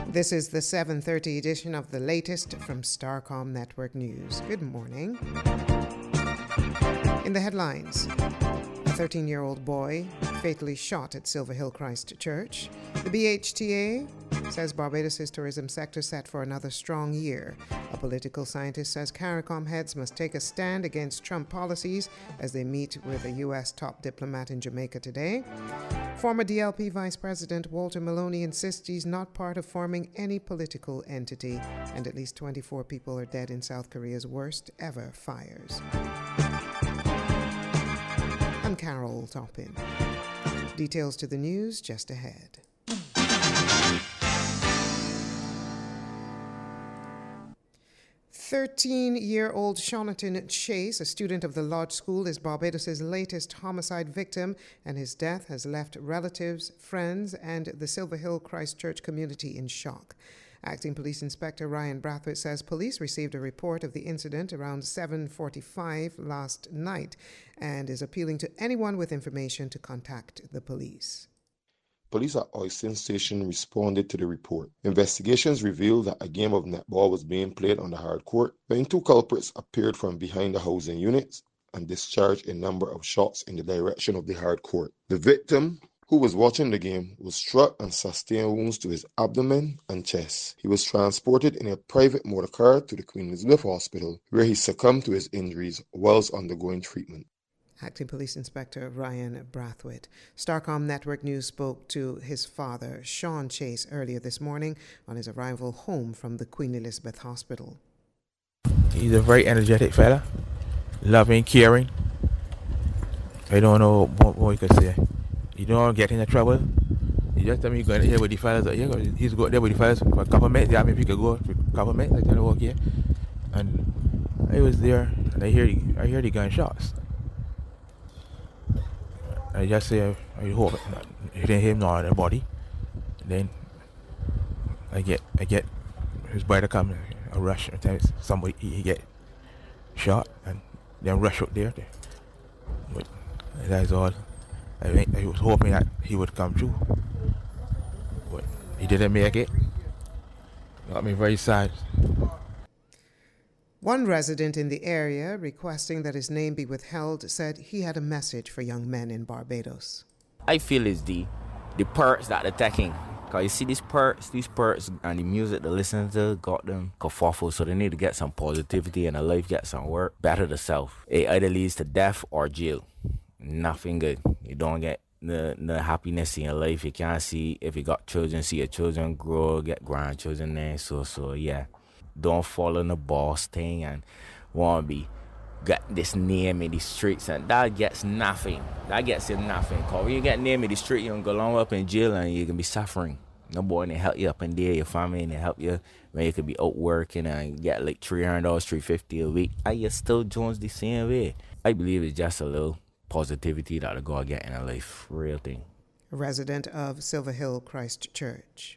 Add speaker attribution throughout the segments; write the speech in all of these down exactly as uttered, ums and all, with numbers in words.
Speaker 1: This is the seven thirty edition of the latest from Starcom Network News. Good morning. In the headlines, a thirteen-year-old boy fatally shot at Silver Hill Christ Church. The B H T A says Barbados' tourism sector set for another strong year. A political scientist says CARICOM heads must take a stand against Trump policies as they meet with a U S top diplomat in Jamaica today. Former D L P Vice President Walter Maloney insists he's not part of forming any political entity, and at least twenty-four people are dead in South Korea's worst ever fires. I'm Carol Toppin. Details to the news just ahead. thirteen-year-old Shonatan Chase, a student of the Lodge School, is Barbados' latest homicide victim, and his death has left relatives, friends, and the Silver Hill Christ Church community in shock. Acting Police Inspector Ryan Brathwaite says police received a report of the incident around seven forty-five last night and is appealing to anyone with information to contact the police.
Speaker 2: Police at Oyston Station responded to the report. Investigations revealed that a game of netball was being played on the hard court when two culprits appeared from behind the housing units and discharged a number of shots in the direction of the hard court. The victim, who was watching the game, was struck and sustained wounds to his abdomen and chest. He was transported in a private motorcar to the Queen Elizabeth Hospital, where he succumbed to his injuries whilst undergoing treatment.
Speaker 1: Acting Police Inspector Ryan Brathwaite. Starcom Network News spoke to his father, Sean Chase, earlier this morning on his arrival home from the Queen Elizabeth Hospital.
Speaker 3: He's a very energetic fella, loving, caring. I don't know what, what you could say. You don't get into trouble. You just tell me you're going here with the fellas. He's going there with the fellas for a couple of minutes. Yeah, I mean, if you could go for a couple of minutes, I tell you walk here. And I was there, and I hear the, I hear the gunshots. I just say, I hope it didn't hit him nor the body. Then I get, I get his brother come, a rush, and tell somebody he get shot, and then rush out there. But that's all. I think I was hoping that he would come through, but he didn't make it. Got me very sad.
Speaker 1: One resident in the area, requesting that his name be withheld, said he had a message for young men in Barbados.
Speaker 4: I feel it's the the perks that they're taking. Because you see these perks, these perks and the music they listen to got them kerfuffle, so they need to get some positivity in their life, get some work, better themselves. It either leads to death or jail. Nothing good. You don't get the, the happiness in your life. You can't see, if you got children, see your children grow, get grandchildren there. So, so yeah. Don't fall in the boss thing and want to be got this name in the streets, and that gets nothing. That gets you nothing. Cause when you get name in the street, you can go long up in jail and you can be suffering. No boy can help you up in there, your family and help you when you could be out working and get like three hundred dollars, three fifty a week. I you still Jones the same way. I believe it's just a little positivity that the God get in a life, real thing.
Speaker 1: A resident of Silver Hill Christ Church.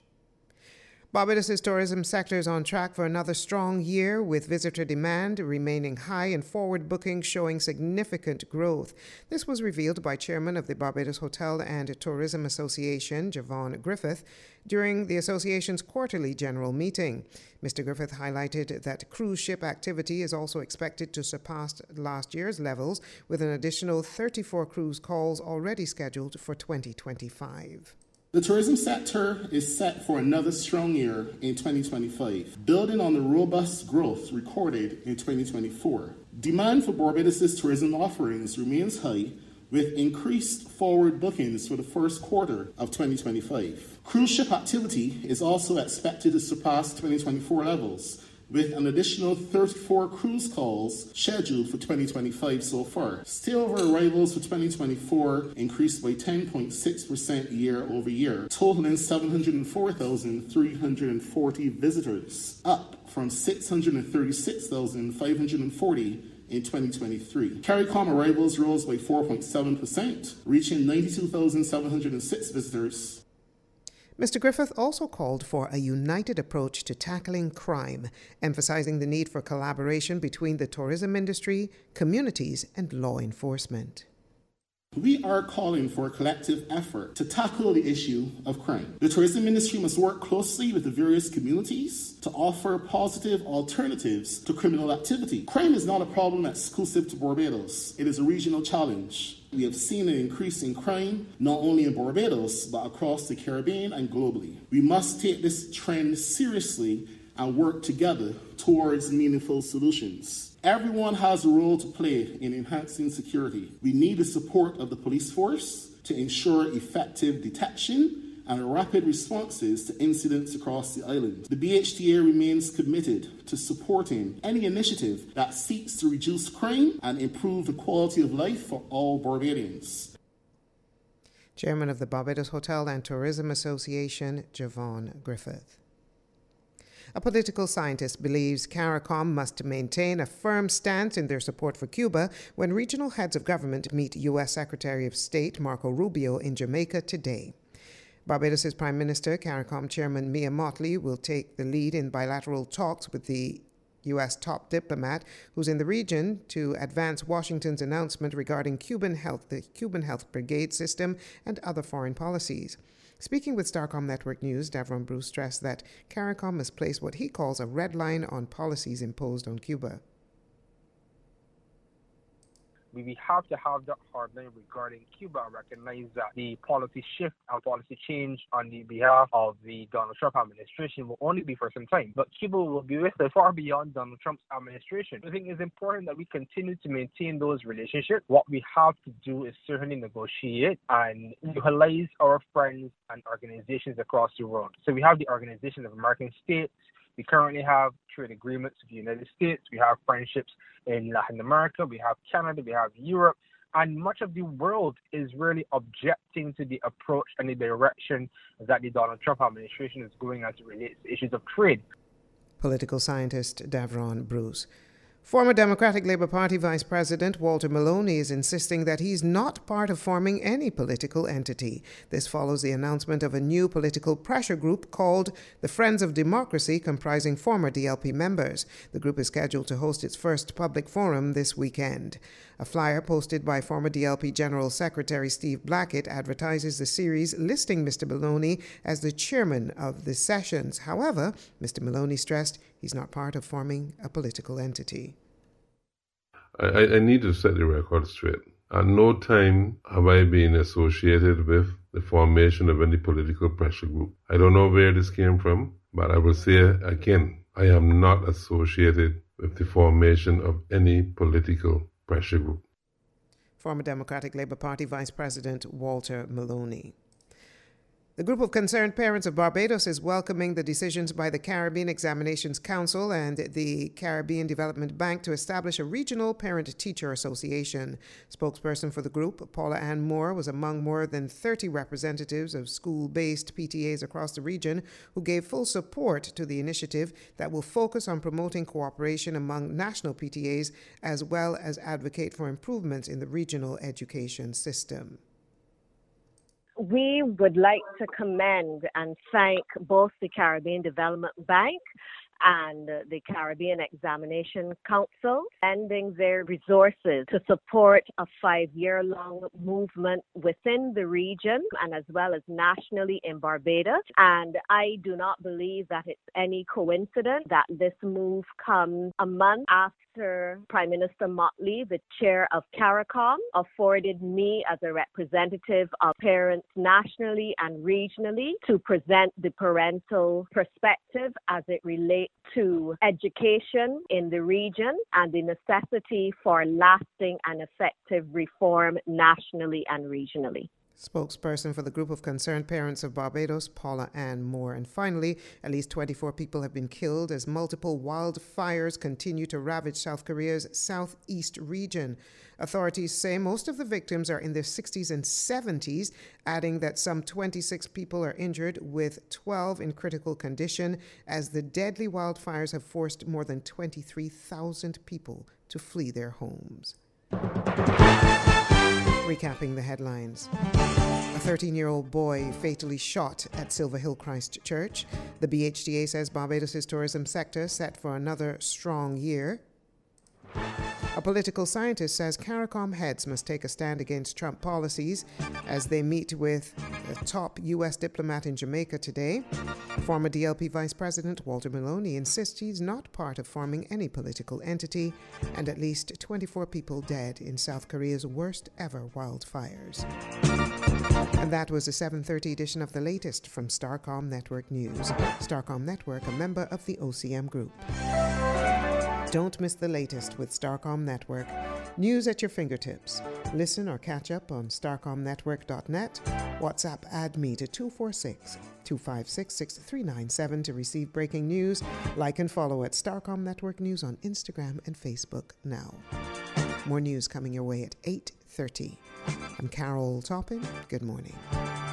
Speaker 1: Barbados' tourism sector is on track for another strong year, with visitor demand remaining high and forward bookings showing significant growth. This was revealed by Chairman of the Barbados Hotel and Tourism Association, Javon Griffith, during the association's quarterly general meeting. Mister Griffith highlighted that cruise ship activity is also expected to surpass last year's levels, with an additional thirty-four cruise calls already scheduled for twenty twenty-five.
Speaker 5: The tourism sector is set for another strong year in twenty twenty-five, building on the robust growth recorded in twenty twenty-four. Demand for Barbados' tourism offerings remains high, with increased forward bookings for the first quarter of twenty twenty-five. Cruise ship activity is also expected to surpass twenty twenty-four levels, with an additional thirty-four cruise calls scheduled for twenty twenty-five so far. Stayover arrivals for twenty twenty-four increased by ten point six percent year over year, totaling seven hundred four thousand three hundred forty visitors, up from six hundred thirty-six thousand five hundred forty in twenty twenty-three. CARICOM arrivals rose by four point seven percent, reaching ninety-two thousand seven hundred six visitors.
Speaker 1: Mister Griffith also called for a united approach to tackling crime, emphasizing the need for collaboration between the tourism industry, communities, and law enforcement.
Speaker 5: We are calling for a collective effort to tackle the issue of crime. The tourism industry must work closely with the various communities to offer positive alternatives to criminal activity. Crime is not a problem exclusive to Barbados. It is a regional challenge. We have seen an increase in crime not only in Barbados but across the Caribbean and globally. We must take this trend seriously and work together towards meaningful solutions. Everyone has a role to play in enhancing security. We need the support of the police force to ensure effective detection and rapid responses to incidents across the island. The B H T A remains committed to supporting any initiative that seeks to reduce crime and improve the quality of life for all Barbadians.
Speaker 1: Chairman of the Barbados Hotel and Tourism Association, Javon Griffith. A political scientist believes CARICOM must maintain a firm stance in their support for Cuba when regional heads of government meet U S Secretary of State Marco Rubio in Jamaica today. Barbados' Prime Minister, CARICOM Chairman Mia Mottley, will take the lead in bilateral talks with the U S top diplomat who's in the region to advance Washington's announcement regarding Cuban health, the Cuban Health Brigade system, and other foreign policies. Speaking with Starcom Network News, Davron Bruce stressed that CARICOM must place what he calls a red line on policies imposed on Cuba.
Speaker 6: We have to have that hard line regarding Cuba and recognize that the policy shift and policy change on the behalf of the Donald Trump administration will only be for some time. But Cuba will be with us far beyond Donald Trump's administration. I think it's important that we continue to maintain those relationships. What we have to do is certainly negotiate and utilize our friends and organizations across the world. So we have the Organization of American States. We currently have trade agreements with the United States. We have friendships in Latin America. We have Canada. We have Europe. And much of the world is really objecting to the approach and the direction that the Donald Trump administration is going as it relates to issues of trade.
Speaker 1: Political scientist Davron Bruce. Former Democratic Labour Party Vice President Walter Maloney is insisting that he's not part of forming any political entity. This follows the announcement of a new political pressure group called the Friends of Democracy, comprising former D L P members. The group is scheduled to host its first public forum this weekend. A flyer posted by former D L P General Secretary Steve Blackett advertises the series, listing Mister Maloney as the chairman of the sessions. However, Mister Maloney stressed he's not part of forming a political entity.
Speaker 7: I, I need to set the record straight. At no time have I been associated with the formation of any political pressure group. I don't know where this came from, but I will say again, I am not associated with the formation of any political pressure group.
Speaker 1: Former Democratic Labour Party Vice President Walter Maloney. The group of concerned parents of Barbados is welcoming the decisions by the Caribbean Examinations Council and the Caribbean Development Bank to establish a regional parent-teacher association. Spokesperson for the group, Paula Ann Moore, was among more than thirty representatives of school-based P T As across the region who gave full support to the initiative that will focus on promoting cooperation among national P T As as well as advocate for improvements in the regional education system.
Speaker 8: We would like to commend and thank both the Caribbean Development Bank and the Caribbean Examination Council, lending their resources to support a five-year-long movement within the region and as well as nationally in Barbados. And I do not believe that it's any coincidence that this move comes a month after Prime Minister Mottley, the chair of CARICOM, afforded me as a representative of parents nationally and regionally to present the parental perspective as it relates to education in the region and the necessity for lasting and effective reform nationally and regionally.
Speaker 1: Spokesperson for the group of concerned parents of Barbados, Paula Ann Moore. And finally, at least twenty-four people have been killed as multiple wildfires continue to ravage South Korea's southeast region. Authorities say most of the victims are in their sixties and seventies, adding that some twenty-six people are injured, with twelve in critical condition, as the deadly wildfires have forced more than twenty-three thousand people to flee their homes. Recapping the headlines. A thirteen-year-old boy fatally shot at Silver Hill Christ Church. The B H T A says Barbados' tourism sector set for another strong year. A political scientist says CARICOM heads must take a stand against Trump policies as they meet with a top U S diplomat in Jamaica today. Former D L P Vice President Walter Maloney insists he's not part of forming any political entity, and at least twenty-four people dead in South Korea's worst ever wildfires. And that was a seven thirty edition of the latest from Starcom Network News. Starcom Network, a member of the O C M Group. Don't miss the latest with Starcom Network. News at your fingertips. Listen or catch up on starcom network dot net. WhatsApp add me to two four six, two five six, six three nine seven to receive breaking news. Like and follow at Starcom Network News on Instagram and Facebook now. More news coming your way at eight thirty. I'm Carol Toppin. Good morning.